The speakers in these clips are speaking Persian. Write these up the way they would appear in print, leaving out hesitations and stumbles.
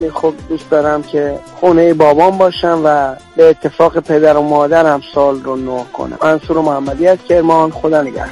خب دوست دارم که خونه بابام باشم و به اتفاق پدر و مادرم سال رو نو کنم. منصور محمدی از کرمان. خدا نگهدار.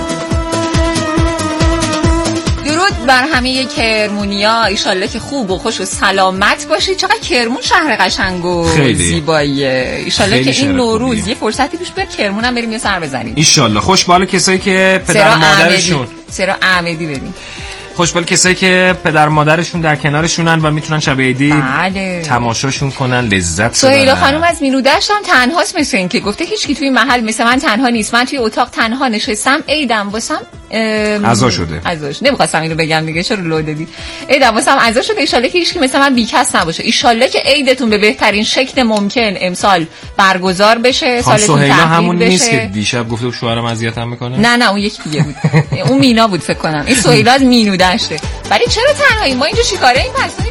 درود بر همه کرمونیا، ایشالله که خوب و خوش و سلامت باشید. چقدر کرمون شهر قشنگ و زیباییه. ایشالله که این نوروز یه فرصتی پیش بیاد کرمون هم بریم یه سر بزنیم ایشالله. خوشبال کسایی که پدر مادرشون سرا احمدی بریم. خوشبال کسایی که پدر مادرشون در کنارشونن و میتونن شب عیدی تماشاشون کنن، لذت ببرن. سهیلا خانم از مینودشت هم تنهاست، مثل این که گفته هیچ کی توی محل مثل من تنها نیست. من توی اتاق تنها نشستم، عیدم واسم عزا شده. نمیخواستم اینو بگم دیگه، چرا لو دادی؟ عیدم واسم عزا شده. ان شاءالله که هیچ کی مثل من بیکس نباشه. ان شاءالله که عیدتون به بهترین شکل ممکن امسال برگزار بشه. سالتون سهیلا همون نیست که دیشب گفته شوهرم اذیتم میکنه؟ نه اون یکی دیگه بود. اون مینا بود فکر کنم. این سهیلا از مینودشته. ولی چرا تنهایی؟ ما اینجا چیکاره این پس؟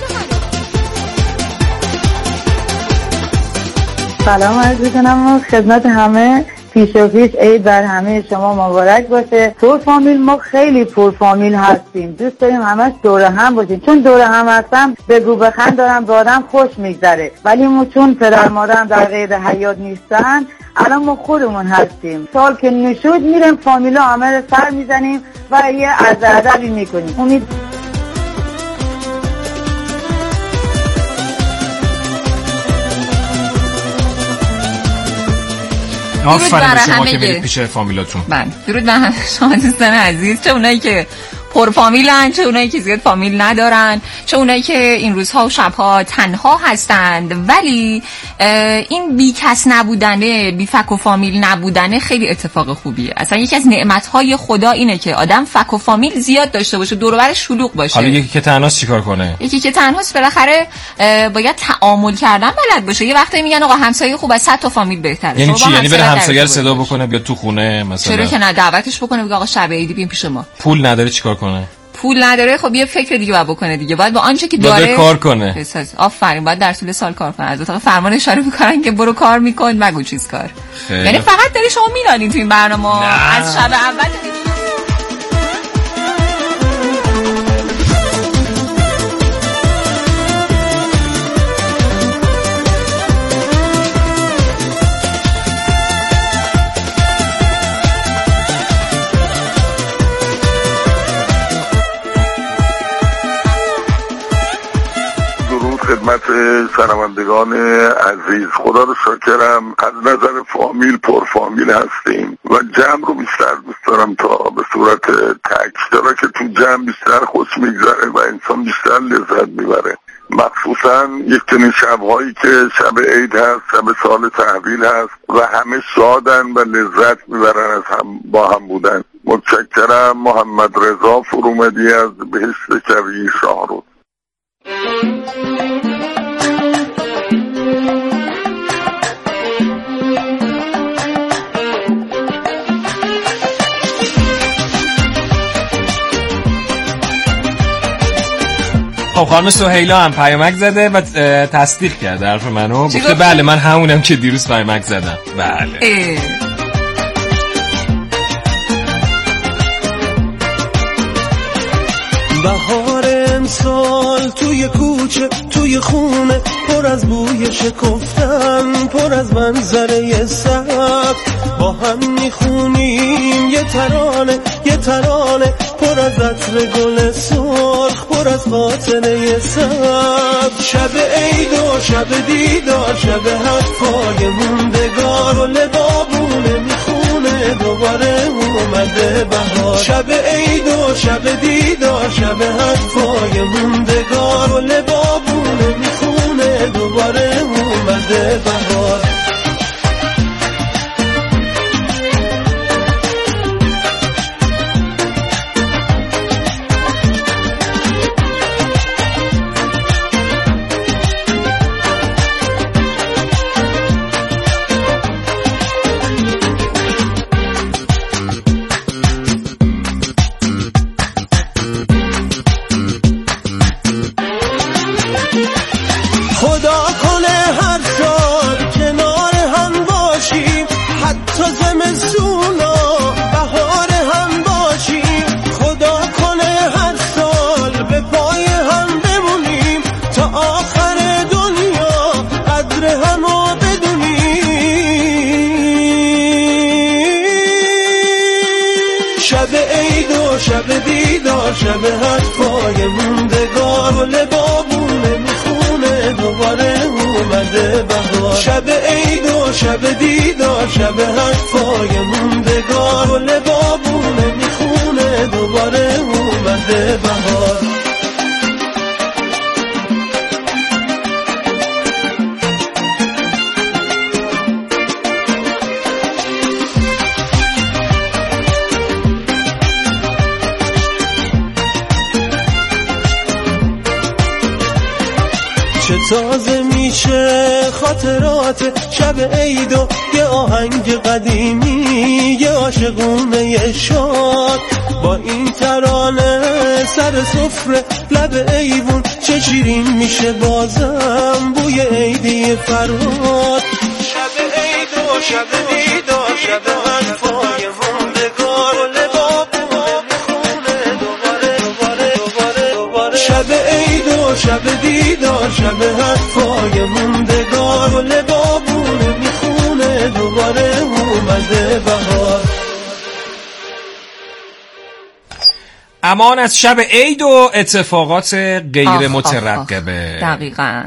سلام عرض می‌کنم خدمت همه. پیش و پیش عید بر همه شما مبارک باشه. پر فامیل ما خیلی پر فامیل هستیم، دوست داریم همش دور هم باشیم. چون دور هم هستم بگو بخند دارم به آدم خوش میگذره، ولی ما چون پدر مادرم در قید حیات نیستن الان ما خودمون هستیم. سال که نشود میریم فامیلا همه رو سر میزنیم و یه عرض ادبی میکنیم. امید آفرین به شما که برید پیش فامیلاتون. درود بر همه شما دوستان عزیز، چه اونایی که پر فامیلن، چه اونایی که زیاد فامیل ندارن، چه اونایی که این روزها و شبها تنها هستند. ولی این بی کس نبودنه، بی فک و فامیل نبودنه خیلی اتفاق خوبیه. اصلا یکی از نعمت‌های خدا اینه که آدم فک و فامیل زیاد داشته باشه، دور و بر شلوغ باشه. حالا یکی که تنهاست چیکار کنه؟ یکی که تنهاست بالاخره باید تعامل کردن بلد باشه. یه وقتی میگن آقا همسایه خوب از 100 تا فامیل بهتره. یعنی چی؟ یعنی بره همسایه رو صدا بکنه بیاد تو خونه مثلا؟ چرا که نه، دعوتش بکنه بگه آقا شب عیدی بیاین پیش ما. پول نداره چیکار کنه؟ پول نداره خب یه فکر دیگه باید بکنه دیگه. باید با آنچه که داره کار کنه. آفرین، باید در طول سال کار کنه. از اتاق فرمان اشاره میکنن که برو کار میکن مگو چیز کار. یعنی فقط داری شما میدانین تو این برنامه از شب اول خدمت شنوندگان عزیز. خدا رو شاکرم از نظر فامیل پر فامیل هستیم و جمع رو بیشتر دوست دارم تا به صورت تک، چرا که تو جمع بیشتر خوش میگذره و انسان بیشتر لذت میبره. مخصوصا یک چنین شبهایی که شب عید هست، شب سال تحویل هست و همه شادن و لذت میبرن از هم با هم بودن. متشکرم. محمد رضا فرومدی از بهشت کویر شاهرود. خب خانم سهیلا هم پیامک زده و تصدیق کرده حرف منو، گفته بله من همونم که دیروز پیامک زدم. بله بهار امسال توی کوچه توی خونه پر از بوی شکفتن، پر از منظره سبز با هم میخونیم یه ترانه پر از عطر گل سرخ، پر از خاطره سبز. شب عید و شب دیدار، شب حرفای موندگار و لبابونه میخونه دوباره اومده بهار. شب عید و شب دیدار، شب حرفای موندگار و لبابونه میخونه دوباره اومده بهار. قدر همو بدونی. شب عید و شب دیدار، شب حرفای موندگار، گل بابونه میخونه دوباره اومده بهار. شب عید و شب دیدار، شب حرفای موندگار، گل بابونه میخونه دوباره اومده بهار. چه تازه میشه خاطرات شب عید و یه آهنگ قدیمی، یه عاشقونه شاد با این ترانه سر سفره لب ایوون. چه شیرین میشه بازم بوی عیدی فرهاد. شب عید و شب دیدار، شب حرفای موندگار، گل بابونه میخونه دوباره. شب عید و شب دیدار، شب حرفای موندگار، گل بابونه میخونه دوباره اومده بهار. امان از شب عید و اتفاقات غیر مترقبه. دقیقاً.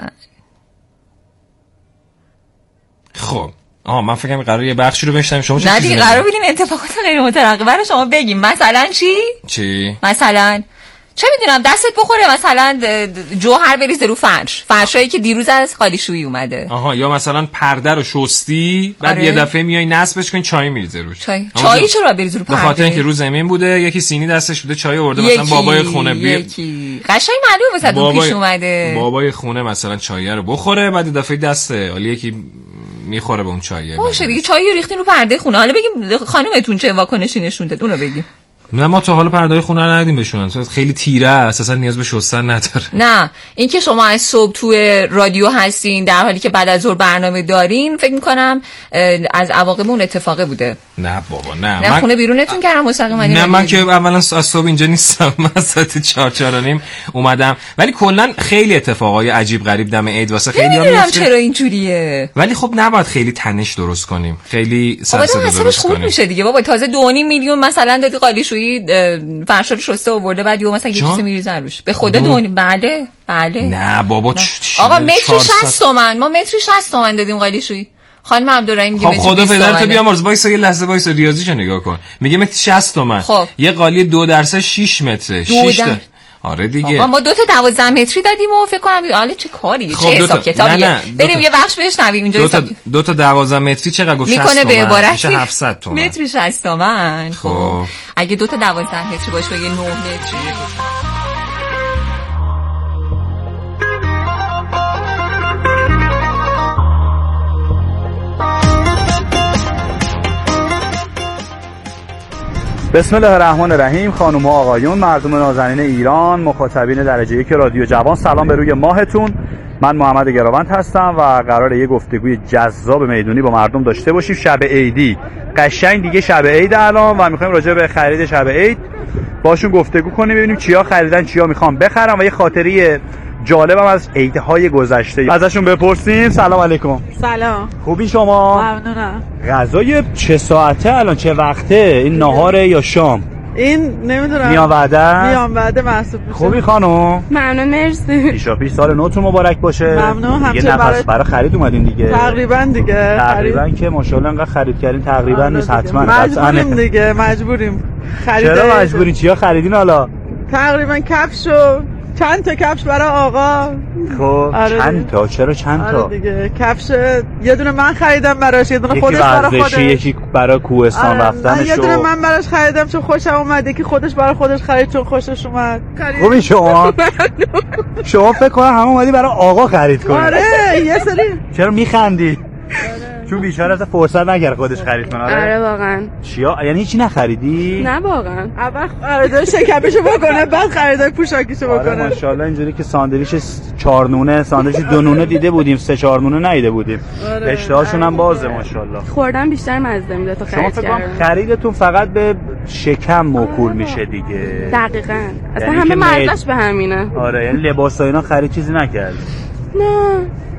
خب من فکر کنم قراره یه بخشی رو بشنویم. شما نه دیگه قرار بودیم اتفاقات غیر مترقبه رو شما بگیم. مثلا چی؟ مثلا چه میدونم دستت بخوره مثلا جوهر بریزه رو فرشایی که دیروز از قالیشویی اومده. یا مثلا پرده رو شستی بعد یه دفعه میای نصبش کنی چای میریزه روش. چای چرا بریزه رو پرده؟ به خاطر اینکه رو زمین بوده، یکی سینی دستش بوده چای آورده، مثلا بابای خونه قشنگ معلومه مثلا اون پیش اومده بابای خونه مثلا چای رو بخوره، بعد دفعه دسته حالا یکی میخوره به اون چایه. باشه دیگه چای ریختین رو پرده خونه. حالا بگیم خانومتون چه واکنشی نشون داد اونو بگیم. نه ما تا حالا پرده‌های خونه رو ندیدیم بشونن، خیلی تیره اساسا نیاز به شستن نداره. نه اینکه شما از صبح توی رادیو هستین در حالی که بعد از ظهر برنامه دارین، فکر می‌کنم از عواقب اون اتفاقه بوده. نه بابا نه من خونه بیرونتون کردم مستقیما. نه من که اولا از صبح اینجا نیستم، من ساعت 4:30 اومدم، ولی کلا خیلی اتفاقای عجیب غریب دم عید واسه خیلی‌ها میفته. چرا اینجوریه؟ ولی خب نباید خیلی تنش درست کنیم، خیلی سرسده درست کنیم. خوب میشه دیگه بابا. تازه 2.5 میلیون مثلا دادی قالیشویی فرشا رو شسته آورده، بعد یهو مثلا یه چیزی میریزه روش. به خدا بله نه بابا آقا متری 60 تومن، ما متری 60 تومن دادیم قالیشویی. خانم عبدالرحیم میگه خب خدا پدرتو بیامرز، وایسا یه لحظه وایسا ریاضیشو نگاه کن. میگه متر 60 تومن. خب. یه قالی 2 درصد 6 متره. 6 تا. آره دیگه. ما 2 تا 12 متری دادیم و فکر کنم حالا چه کاریه، چه حساب کتابیه. بریم یه بخش بشنویم اینجا. 2 تا 12 متری چقدر گفت 60 تومن. میکنه به عبارت میشه 700 تومن. متری 60 تومن. خب اگه 2 تا 12 متری باشه یه 9 متری. بسم الله الرحمن الرحیم. خانم و آقایون، مردم نازنین ایران، مخاطبین درجه 1 رادیو جوان، سلام به روی ماهتون. من محمد گراوند هستم و قراره یه گفتگوی جذاب میدونی با مردم داشته باشیم. شب عیدی قشنگ دیگه، شب عید الان و میخوایم راجع به خرید شب عید باشون گفتگو کنیم، ببینیم چیا خریدن، چیا میخوام بخرم و یه خاطری جالبم از عیدهای گذشته ازشون بپرسیم. سلام علیکم. سلام. خوبی شما؟ ممنونم. غذای چه ساعته الان، چه وقته؟ این نهاره یا شام؟ این نمیدونم. میان وعده محسوب میشه. خوبی خانم؟ ممنون مرسی. پیش سال نوتون مبارک باشه. ممنون. همچنین برای خرید اومدین دیگه. تقریبا که ماشاءالله انقدر خرید کردین تقریبا نیست، حتما مجبوریم دیگه، مجبوریم. چرا مجبورین؟ چیا خریدین حالا؟ تقریبا کفشو چند تا کفش برای آقا. خب چند تا؟ چرا چند تا؟ دیگه کفش یه دونه من خریدم براش، یه دونه خودش برای خودش، یکی برای کوهستان رفتنش. یه دونه من براش خریدم چون خوشم اومد، یکی خودش برای خودش خرید چون خوشش اومد. خوبی شما؟ شما فکر کنم همه اومدی برای آقا خرید کنی. آره یه سری. چرا میخندی؟ چون بیچاره اصلا فرصت نکرد خودش خرید کنه. آره واقعا. چیا؟ یعنی هیچی نخریدی؟ نه واقعا. اول خریدای شکمشو بکنه بعد خریدای پوشاکیشو بکنه. آره ماشاءالله. اینجوری که ساندویچ 4 نونه، ساندویچ 2 نونه دیده بودیم، 3-4 نونه ندیده بودیم. اشتهاشون هم بازه ماشاءالله. خوردن بیشتر مزه میده تا خرید کردن. خریدتون فقط به شکم موکول میشه دیگه. دقیقاً. اصلا همه مزهش به همینه. آره یعنی لباسا اینا خرید چیزی نکرد. نه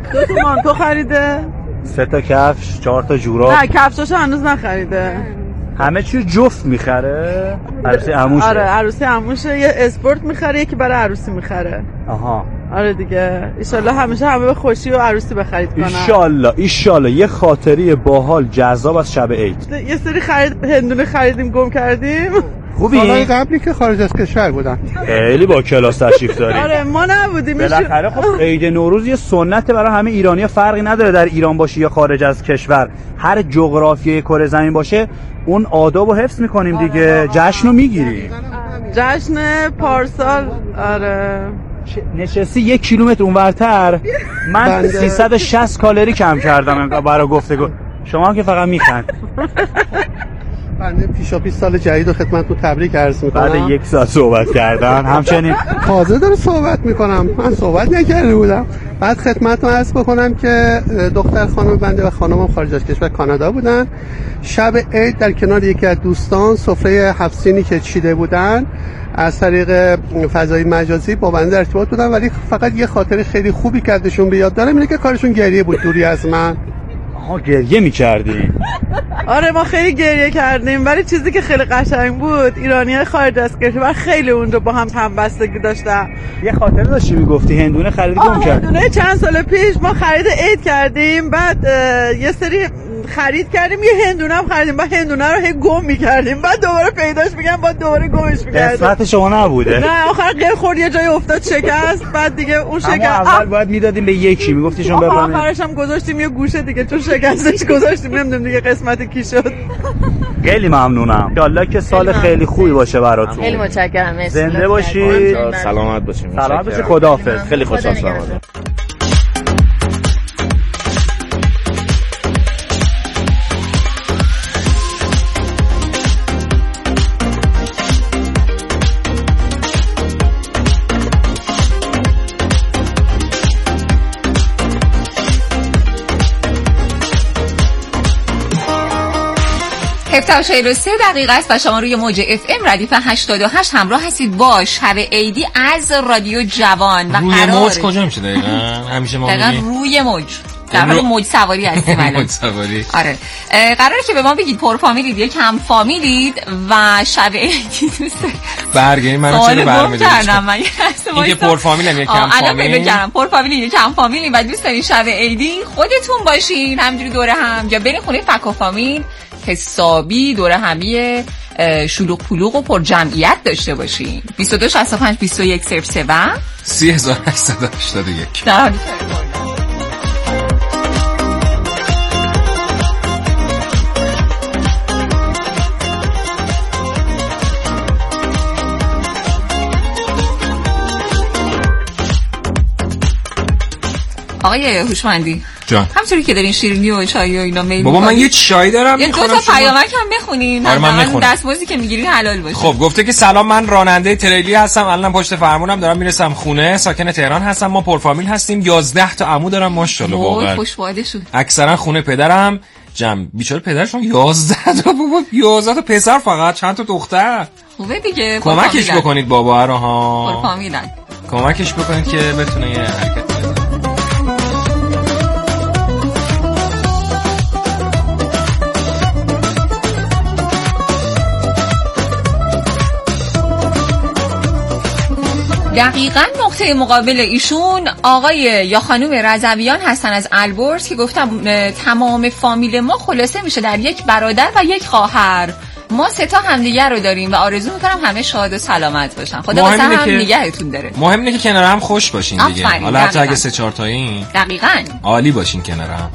2 تا مانتو خریده، 3 تا کفش، 4 تا جوراب. نه کفشاشو هنوز نخریده. همه چی جفت میخره؟ عروسی عموشه. آره عروسی عموشه، یه اسپورت میخره یکی برای عروسی میخره. آها. آره دیگه ایشالله همیشه همه به خوشی و عروسی بخرید کنن. ایشالله یه خاطری باحال جذاب از شب عید. یه سری هندونه خریدیم گم کردیم. خوبی؟ سالهای قبلی که خارج از کشور بودن. خیلی با کلاس تشریف داری. آره ما نبودیم. بالاخره خب عید نوروز یه سنته برای همه ایرانی‌ها، فرقی نداره در ایران باشی یا خارج از کشور. هر جغرافیای کره زمین باشه اون آدابو حفظ می‌کنیم دیگه. جشنو می‌گیریم. جشن پارسال آره نشستی 1 کیلومتر اونورتر من 360 کالری کم کردم برای گفتگو. شما هم که فقط میخند. بنده پیشاپیش سال جدید رو خدمتتون تبریک عرض میکنم. بعد 1 ساعت صحبت کردن همچنین تازه داره صحبت میکنم، من صحبت نکرده بودم. بعد خدمتتون عرض بکنم که دختر خانم بنده و خانمم خارج از کشور کانادا بودن. شب عید در کنار یکی از دوستان سفره 7 سینی که چیده بودن از طریق فضای مجازی با بنده ارتباط بودن، ولی فقط یه خاطر خیلی خوبی که ازشون به یاد دارم اینه که کارشون گریه بود دوری از من. گریه می‌کردی؟ آره ما خیلی گریه کردیم، ولی چیزی که خیلی قشنگ بود ایرانی‌های خارج از کشور خیلی اونجا با هم همبستگی داشتن. یه خاطره داشتی میگفتی هندونه خرید گم کرد. هندونه چند سال پیش ما خرید عید کردیم، بعد یه سری خرید کردیم، یه هندونه هم خریدیم، بعد هندونه رو هی گم می‌کردیم، بعد دوباره پیداش می‌کردیم، بعد دوباره گمش می‌کردیم. قسمت شما نبوده. نه آخر غیر خورد یه جای افتاد شکست، بعد دیگه اون شکست اول باید میدادیم به یکی میگفتی شما ببرید. آخرش هم گذاشتیم یه گوشه دیگه چون شکستش گذاشتیم، نمیدونم دیگه قسمت کی شد. خیلی ممنونم. ان شاءالله که سال خیلی خوبی باشه براتون. خیلی متشکرم. زنده باشید. سلامت باشید. سلامت باشید. خداحافظ. خیلی خوشحال شدم. تا 43 دقیقه است و شما روی موج FM ردیف 88 همراه هستید با شب عیدی از رادیو جوان. و روی موج کجا میشه دقیقاً؟ همیشه ما دقیقاً روی موج. در حال موج سواری هستیم الان. موج سواری. آره. قراره که به ما بگید پر فامیلید یا کم فامیلید و شب عیدی دوست برگردیم. من چرا برمی‌دارم؟ این که پر فامیلم یا کم فامیل؟ الان پیدا کردم. پر فامیلی یا کم فامیلی و دوست دارین شب عیدی خودتون باشین همینجوری دوره هم یا برین خونه فک و فامیل حسابی دوره همی شلوغ پلوغ و پر جمعیت داشته باشین. 22 65 21 03 و 3881 در حالی آقای هوشمندی جان همونطوری که دارین شیرینی و چای و اینا میل بابا من یه چای دارم میخونم. یه 2 تا پیامک هم بخونین. آره من میخونم. دستمزدی که میگیرین حلال باشه. خب گفته که سلام، من راننده تریلی هستم، الان پشت فرمونم، دارم میرسم خونه، ساکن تهران هستم، ما پرفامیل هستیم، 11 تا عمو دارم ماشاءالله. واقعا خوشواده شد. اکثرا خونه پدرم جمع. بیچاره پدرشون 11 تا بابا، 11 تا پسر فقط، چند تا دختر. خوبه دیگه. کمکش بکنید بابا رو ها. پرفامیلن. کمکش بکنید که بتونه یه حرکت بزنه. دقیقاً نقطه مقابل ایشون آقای یا خانم رضویان هستن از البرز که گفتم تمام فامیل ما خلاصه میشه در یک برادر و یک خواهر. ما 3 تا همدیگه رو داریم و آرزو میکنم همه شاد و سلامت باشن. خدا واسه هم نگهتون داره. مهم اینه که کنار هم خوش باشین دیگه. حالا حتی اگه 3-4 تایین دقیقاً عالی باشین کنار هم.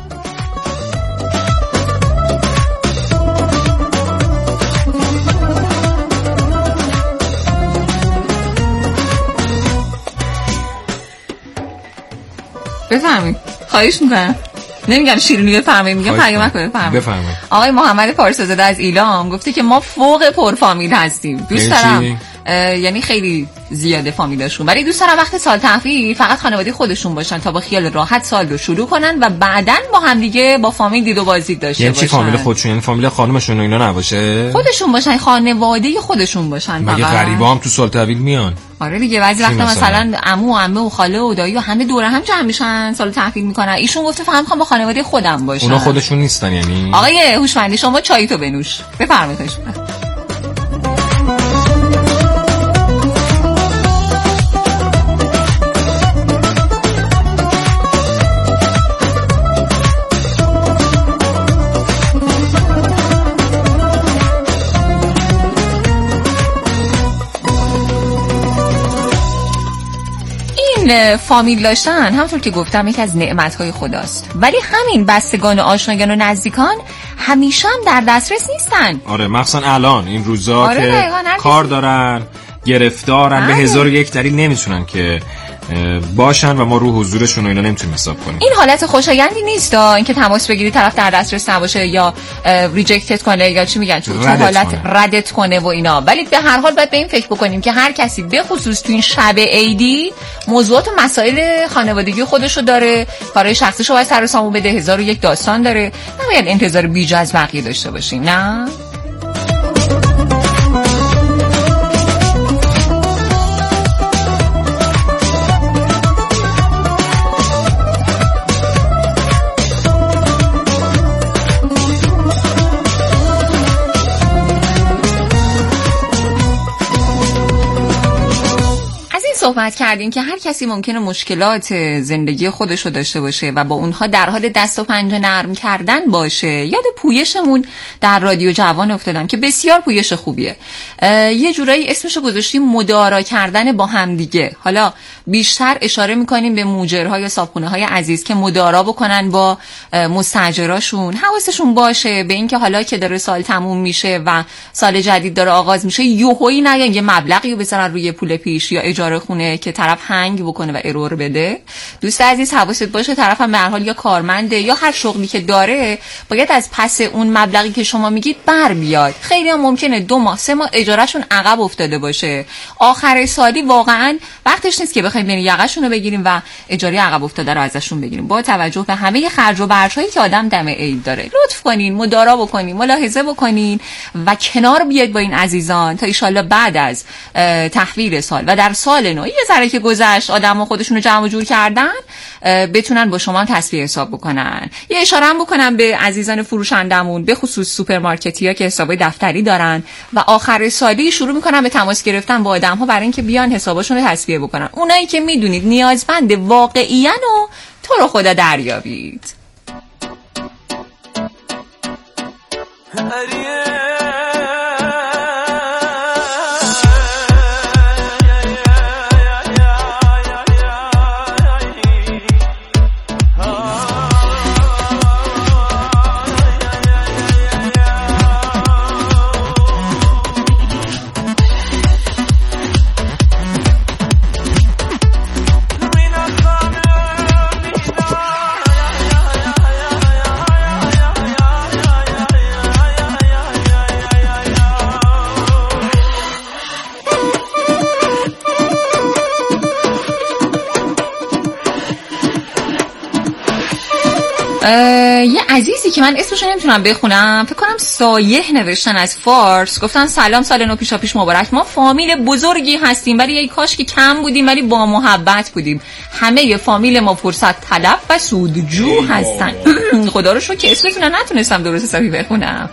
بفرمایید. خواهش میکنم. نمیگم شیرینی بفرمایید، میگم پیامک بفرمایید. آقای محمد پارسازاده از ایلام گفته که ما فوق پر فامیل هستیم. دوست دارم یعنی خیلی زیاده فامیلاشون، ولی دوست دارم وقت سال تحویل فقط خانواده خودشون باشن تا با خیال راحت سال رو شروع کنن و بعدن با هم دیگه با فامیل دید و بازدید داشته یعنی باشن. یعنی فامیل خودشون؟ یعنی فامیل خانمشون و اینا نباشه؟ خودشون باشن، خانواده خودشون باشن. مگه غریبا هم تو سال تحویل میان؟ آره دیگه بعضی وقتا مثلا عمو و عمه و خاله و دایی و همه دور هم جمع میشن سال تحویل میکنن. ایشون گفته فقط میخوام با خانواده خودم باشم. اونا خودشون نیستن یعنی؟ آقای هوشمندی شما چای تو بنوش. بفرمایید. فامیل داشتن همونطور که گفتم یکی از نعمت‌های خداست، ولی همین بستگان و آشنایان و نزدیکان همیشه هم در دسترس نیستن. آره مخصوصا الان این روزا که کار دارن، گرفتارن، به 1001 دلیل نمیتونن که باشن و ما رو حضورشون و اینا نمیتونیم حساب کنیم. این حالت خوشایندی نیست اینکه تماس بگیری طرف در دسترس نباشه یا ریجکتت کنه یا چی میگن تو حالت ردت کنه و اینا. ولی به هر حال باید به این فکر بکنیم که هر کسی به خصوص تو این شب عیدی موضوعات و مسائل خانوادگی خودشو داره، کارهای شخصیشو باید سر و سامون بده، 1001 داستان داره. نباید انتظار بیجا از بقیه داشته باشیم. نه صحبت کردیم که هر کسی ممکنه مشکلات زندگی خودش رو داشته باشه و با اونها در حال دست و پنجه نرم کردن باشه. یاد پویشمون در رادیو جوان افتادم که بسیار پویش خوبیه. یه جورایی اسمشو گذاشتیم مدارا کردن با همدیگه. حالا بیشتر اشاره میکنیم به موجرها یا صابخونه‌های عزیز که مدارا بکنن با مستاجراشون. حواسشون باشه به اینکه حالا که داره سال تموم میشه و سال جدید داره آغاز میشه یهویی نیان یه مبلغی رو بذارن روی پول پیش یا اجاره خونه که طرف هنگ بکنه و ارور بده. دوست عزیز حواست باشه طرف هم به هر حال یا کارمنده یا هر شغلی که داره باید از پس اون مبلغی که شما میگید بر بیاد. خیلی هم ممکنه 2 ماه 3 ماه اجارهشون عقب افتاده باشه. آخر سالی واقعا وقتش نیست که بخوایم بریم یقه‌شون رو بگیریم و اجاره عقب افتاده رو ازشون بگیریم. با توجه به همه خرج و برج‌هایی که آدم دم عید داره لطف کنین مدارا بکنین، ملاحظه بکنین و کنار بیاید با این عزیزان تا ان شاءالله بعد از تحویل سال و در سال نو یه ذره که گذشت آدم‌ها خودشونو جمع و جور کردن بتونن با شما تصفیه حساب بکنن. یه اشاره هم بکنم به عزیزان فروشندمون به خصوص سوپرمارکت‌ها که حسابای دفتری دارن و آخر سالی شروع میکنن به تماس گرفتن با آدم‌ها برای اینکه بیان حساباشون رو تصفیه بکنن. اونایی که میدونید نیازمند واقعیاً و تو رو خدا دریابید. یه عزیزی که من اسمشو نمیتونم بخونم فکر کنم سایه نوشتن از فارس، گفتن سلام سال نو پیشا پیش مبارک. ما فامیل بزرگی هستیم ولی ای کاش که کم بودیم ولی با محبت بودیم. همه فامیل ما فرصت طلب و سودجو هستن. خدا رو شکر که اسمتون رو نتونستم درست حسابی بخونم.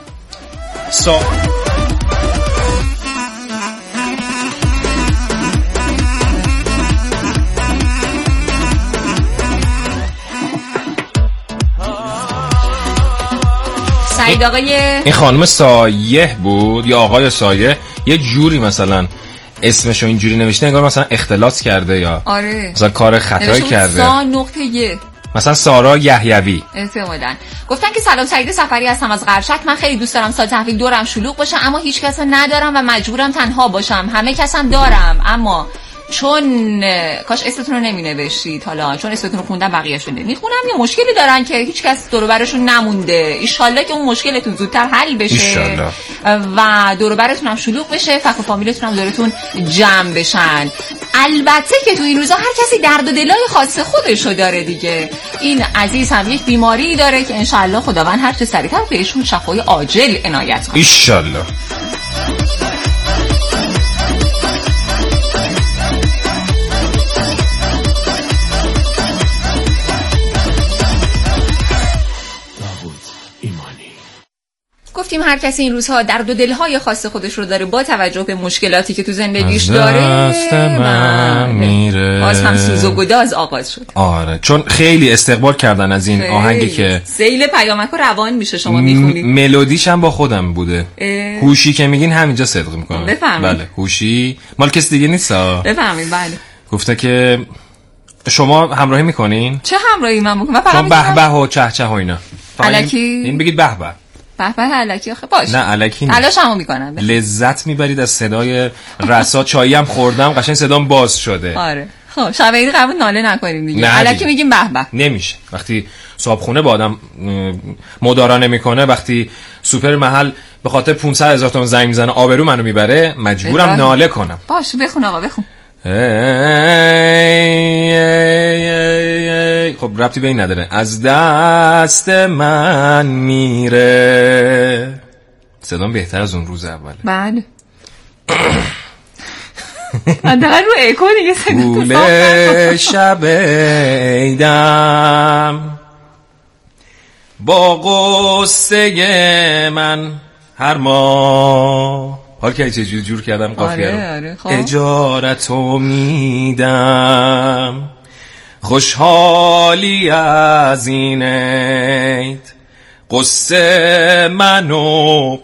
این خانم سایه بود یا آقای سایه یه جوری مثلا اسمشو اینجوری نوشته انگار مثلا اختلاس کرده یا آره مثلا کار خطایی کرده. مثلا سارا یحیوی احتمالاً گفتن که سلام سعید سفری هستم از قرشک. من خیلی دوست دارم سال تحویل دورم شلوغ باشه اما هیچ کس ندارم و مجبورم تنها باشم. همه کسم دارم اما چون کاش اسمتون رو نمی نوشتید، حالا چون اسمتون رو خوندم بقیه‌شون میخونم. یه مشکلی دارن که هیچ کس دور و برشون نمونده. ان شاءالله که اون مشکلتون زودتر حل بشه و دور و برتون هم شلوغ بشه، فک و فامیلتون هم دورتون جمع بشن. البته که تو این روزا هر کسی درد و دلای خاص خودشو داره دیگه. این عزیز هم یک بیماری داره که ان شاءالله خداوند هر چه سریعتر بهشون شفای عاجل عنایت کنه. ان شاءالله. گفتیم هر کسی این روزها درد و دلهای خاص خودش رو داره با توجه به مشکلاتی که تو زندگیش داره. من میره باز هم سوز و گداز آغاز شد. آره چون خیلی استقبال کردن از این آهنگی که سیل پیامک رو روان میشه شما میخونید. ملودیش هم با خودم بوده. هوشی که میگین همینجا صدق میکنه. بله هوشی مال کس دیگه نیست. بفهمید. بله گفته که شما همراهی میکنین؟ چه همراهی من میکنم؟ چون به به و چه چه و اینا الکی این بگید به به به به الکی. آخه باش نه الکی نیست. علاشمو میکنم. لذت میبرید از صدای رسا. چایی هم خوردم قشنگ صدام باز شده. آره خب شب عید قبول ناله نکنیم دیگه. الکی میگیم به به. نمیشه. وقتی صابخونه با آدم مدارا نمیکنه، وقتی سوپر محل به خاطر 500,000 تومان زنگ میزنه آبرو منو میبره، مجبورم ناله کنم. باش بخون آقا بخون. خب ربطی به این نداره. از دست من میره. صدام بهتر از اون روز اوله. بله حداقل رو اکو دیگه صدا گول شب عیدم با قصه من هر ماه. حال که چه جور کردم قافیه رو. آره اجارتو میدم خوشحالی از این عید قصه منو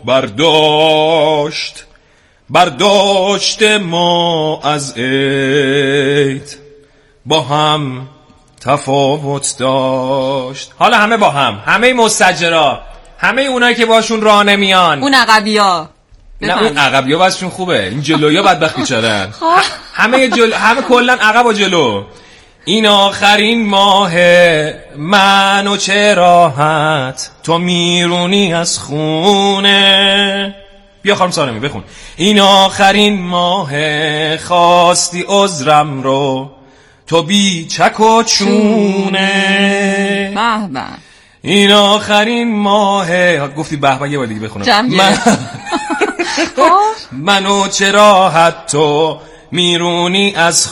برداشت ما از عید با هم تفاوت داشت. حالا همه با هم، همه مستجرا، همه اونایی که باشون راه نمیان، اون عقبیا. نه اون عقبیا واسهشون خوبه، این جلویا بدبخت بیچارن. همه کلا عقب و جلو. این آخرین ماه منو چه راحت تو میرونی از خونه. بیا خانم سالمی بخون. این آخرین ماه خواستی عذرم رو تو بی چک و چونه. به به. این آخرین ماه گفتی به به. یه بار دیگه بخونم. منو چرا حتی میرونی از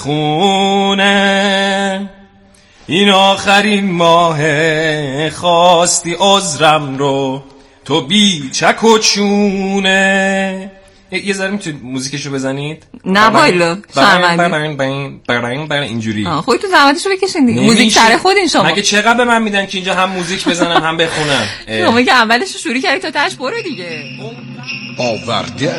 خونه. این آخرین ماه خواستی عذرم رو تو بی چک و چونه. یه ذره میتونید موزیکشو بزنید؟ نه وایلا شرمندی اینجوری خودتون زحمتشو بکشین دیگه. موزیک سر خودین شما. مگه چقدر به من میدن که اینجا هم موزیک بزنم هم بخونم؟ شما که اولش شروع کردی تا تاش برو دیگه. آورده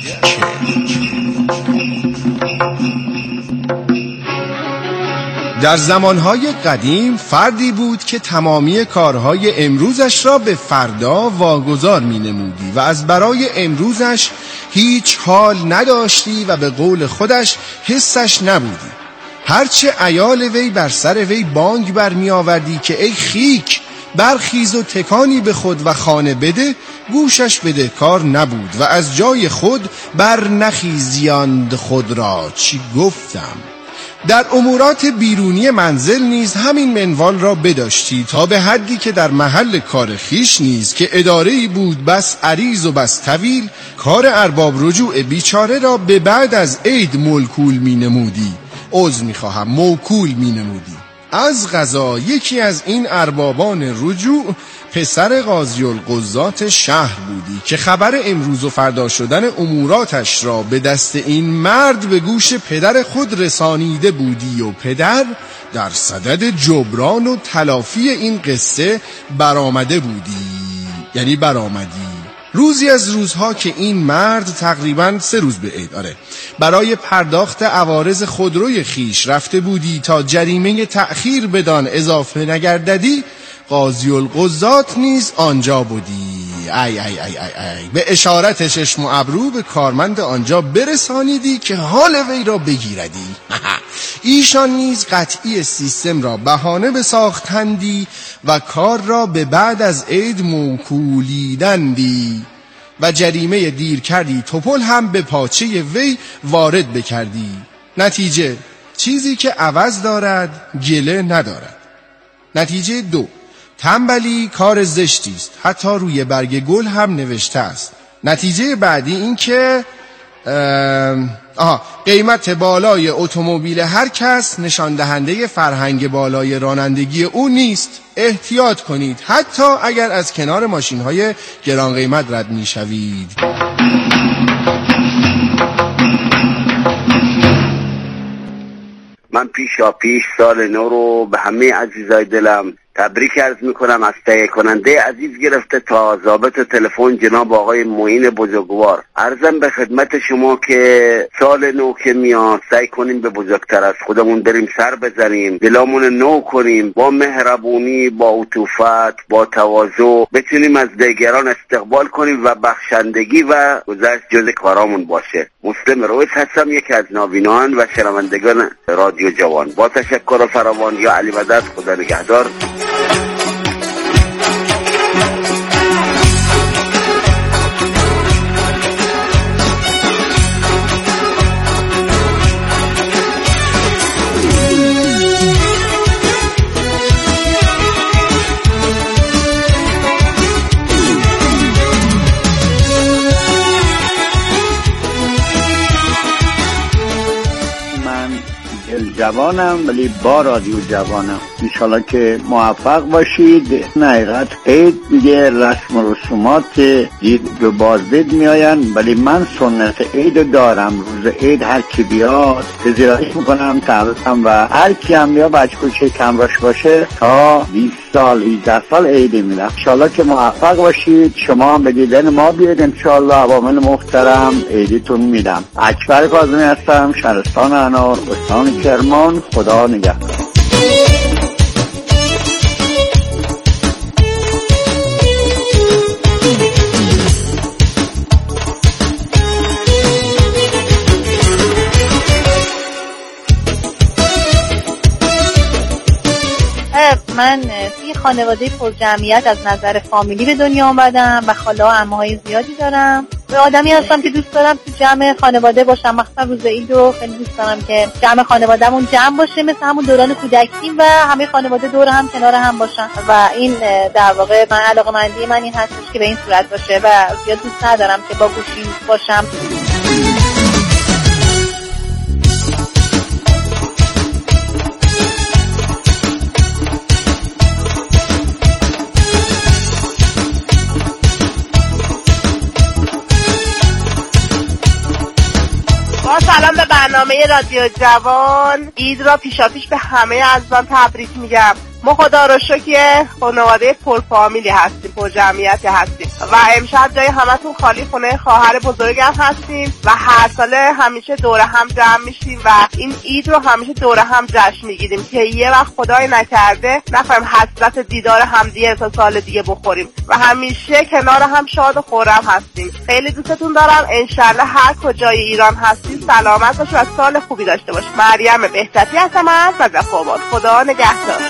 در زمانهای قدیم فردی بود که تمامی کارهای امروزش را به فردا واگذار می نمودی و از برای امروزش هیچ حال نداشتی و به قول خودش حسش نبودی. هرچه عیال وی بر سر وی بانگ برمی آوردی که ای خیک برخیز و تکانی به خود و خانه بده، گوشش بده کار نبود و از جای خود بر نخیزیاند خود را. چی گفتم؟ در امورات بیرونی منزل نیز همین منوال را بداشتی، تا به حدی که در محل کار خیش نیز که اداره‌ای بود بس عریض و بس طویل، کار ارباب رجوع بیچاره را به بعد از عید موکول می نمودی. موکول می نمودی. از قضا یکی از این اربابان رجوع پسر قاضی القضات شهر بودی که خبر امروز و فردا شدن اموراتش را به دست این مرد به گوش پدر خود رسانیده بودی و پدر در صدد جبران و تلافی این قصه برآمده برآمدی. روزی از روزها که این مرد تقریباً 3 روز به عید برای پرداخت عوارض خودروی خیش رفته بودی تا جریمه تأخیر بدان اضافه نگرددی، قاضی القضات نیز آنجا بودی. به اشارت چشم و ابرو به کارمند آنجا برسانیدی که حال وی را بگیردی. ایشان نیز قطعی سیستم را بهانه بساختندی و کار را به بعد از عید موکولیدندی و جریمه دیر کردی توپل هم به پاچه وی وارد بکردی. نتیجه چیزی که عوض دارد گله ندارد. نتیجه 2 تنبلی کار زشتی است، حتی روی برگ گل هم نوشته است. نتیجه بعدی این که قیمت بالای اتومبیل هر کس نشان دهنده فرهنگ بالای رانندگی او نیست. احتیاط کنید حتی اگر از کنار ماشین‌های گران قیمت رد می‌شوید. من پیش سال نو رو به همه عزیزای دلم تبریک عرض میکنم، از تهیه کننده عزیز گرفته تا ضابط تلفن جناب آقای معین بزرگوار. عرضم به خدمت شما که سال نو که میاد سعی کنیم به بزرگتر از خودمون بریم سر بزنیم، دلامون نو کنیم، با مهربونی، با عطوفت، با تواضع بتونیم از دیگران استقبال کنیم و بخشندگی و گذشت جز کارامون باشه. مسلم رویس هستم، یکی از ناوینان و شنوندگان رادیو جوان. با تشکر فراوان. یا علی مدد، خدا نگهدار. جوانم ولی با رادیو جوانم. انشالله که موفق باشید. حقیقت عید دیگه رسم و رسومات دید به بازدید میاین، ولی من سنت عید دارم. روز عید هر کی بیاد پذیرایی میکنم، تبریکم و هر کی هم بیا بچه کوچه کمراش باشه تا 20 سال 18 سال عید میرم. انشالله که موفق باشید. شما هم به دیدن ما بیاید انشالله. عوامل محترم عیدتون میدم. اکبر کاظمی هستم، شهرستان انار، استان کرمان. خدا نگهدار. من توی خانواده پرجمعیت از نظر فامیلی به دنیا آمدم و خاله و عموهای زیادی دارم. به آدمی هستم که دوست دارم تو جمع خانواده باشم، مخصوصا روز عید رو خیلی دوست دارم که جمع خانوادهمون جمع باشه مثل همون دوران کودکیم و همه خانواده دور هم کنار هم باشن و این در واقع من علاقه‌مندی من این هستش که به این صورت باشه و زیاد دوست ندارم که با گوشی باشم. سلام به برنامه رادیو جوان. عید را پیشاپیش به همه عزیزان تبریک میگم. ما خدا رو شکر خانواده پرفامیلی هستیم، پرجمعیتی هستیم و امشب جای همتون خالی خونه خواهر بزرگم هستیم و هر ساله همیشه دوره هم جمع میشیم و این عید رو همیشه دوره هم جشن میگیریم که یه وقت خدای نکرده نفهم حسرت دیدار همدیگه تا سال دیگه بخوریم و همیشه کنار هم شاد و خرم هستیم. خیلی دوستتون دارم. انشالله هر کجای ایران هستید سلامت باشید و سال خوبی داشته باشید. مریم بهزتی هستم از نجف‌آباد. خدا نگهدار.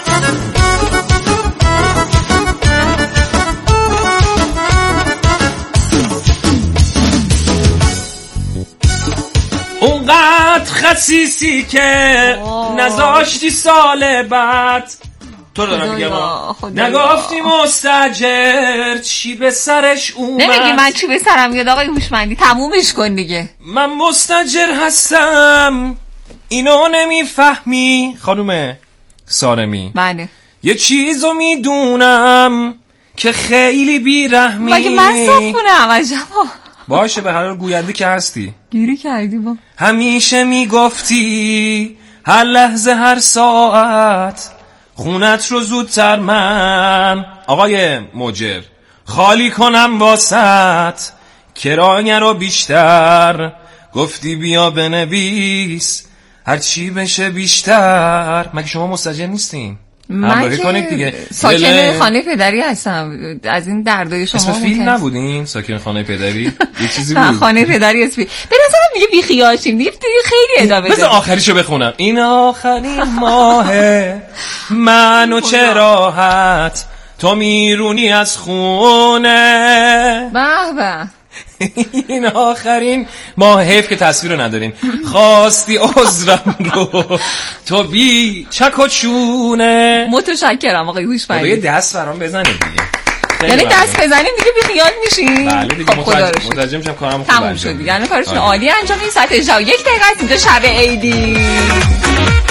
اونقدر خسیسی که نذاشتی سال بعد تو رو دارم میگم نگفتی مستاجر چی به سرش اومد. نمیگی من چی به سرم میاد آقای هوشمندی؟ تمومش کن دیگه. من مستاجر هستم اینو نمیفهمی خانوم سارمی؟ بله. یه چیزو میدونم که خیلی بیرحمی. مگه من صاف کنم عجبا. باشه به هر حال گوینده که هستی. گیری کردی با. همیشه میگفتی هر لحظه هر ساعت خونت رو زودتر من آقای مجر خالی کنم واسط، کرایه رو بیشتر گفتی بیا بنویس هر چی بشه بیشتر. مگه شما مستاجر نیستین؟ من که ساکن خانه پدری هستم. از این دردای شما اسم فیلم نبودین ساکن خانه پدری؟ یه چیزی بود خانه پدری اسمی. به نظرم دیگه بیخیالشیم دیگه خیلی ادامه بذار آخریشو بخونم. این آخرین ماهه منو چه راحت تو میرونی از خونه. به به این آخرین ماه. حیف که تصویر رو ندارین. خواستی عذرم رو تو بی چک و چونه. متشکرم آقای هوشمندی. یه دست برام بزنید دیگه. یعنی دست بزنیم دیگه بیخیال میشیم. بله دیگه متوجه میشم کارم خوب تموم شد دیگه. یعنی کارتون عالی انجام این ساعت شب 1 دقیقه است اینجا شب عیدی.